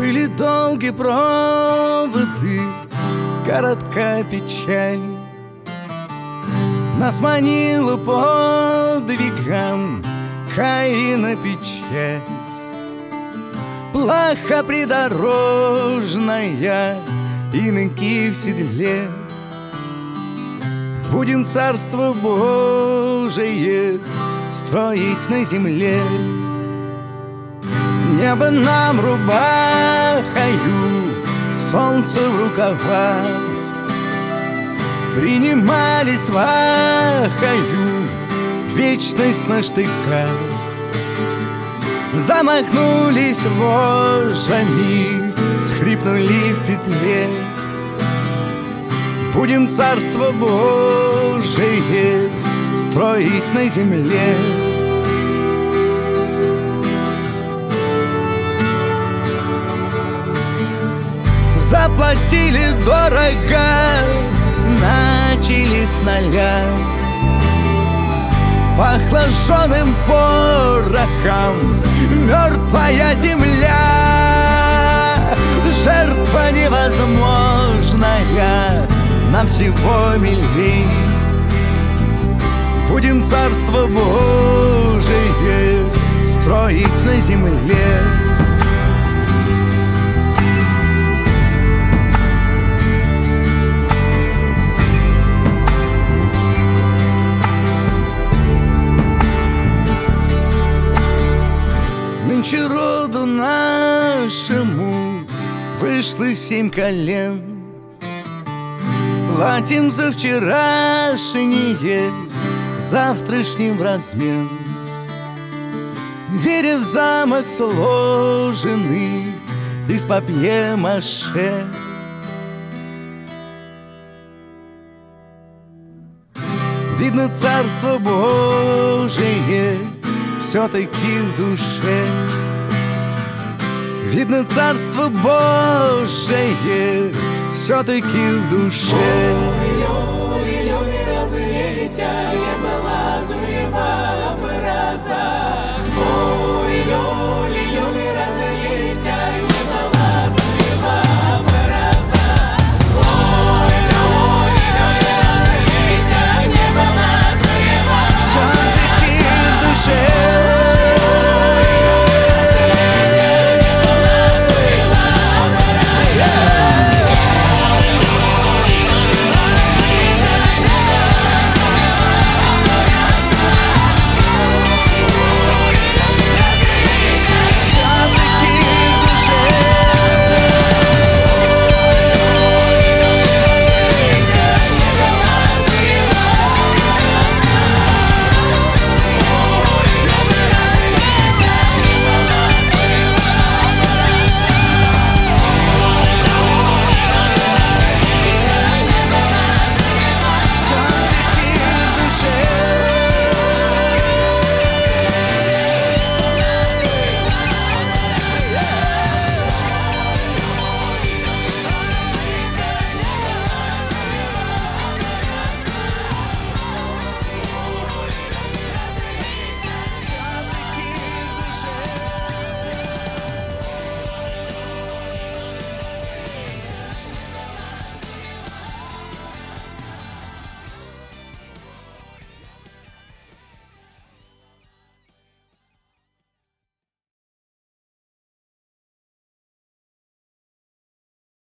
Были долгие проводы, коротка печаль. Нас манила подвигам Каина печать. Плаха придорожная, иноки в седле. Будем Царство Божие строить на земле. Небо нам рубахою, солнце в рукавах. Принимались вахою, вечность на штыках. Замахнулись вожжами, схрипнули в петле. Будем Царство Божие строить на земле. Заплатили дорого, начали с нуля. Пахло жженым порохом мертвая земля. Жертва невозможная нам всего милей. Будем Царство Божие строить на земле. Нынче роду нашему вышло 7 колен. Платим за вчерашнее завтрашним в размен. Веря в замок сложенный из папье-маше. Видно Царство Божие все-таки в душе. Видно Царство Божие все-таки в душе. Люби, люби, люби, разлетя, я была зуревая.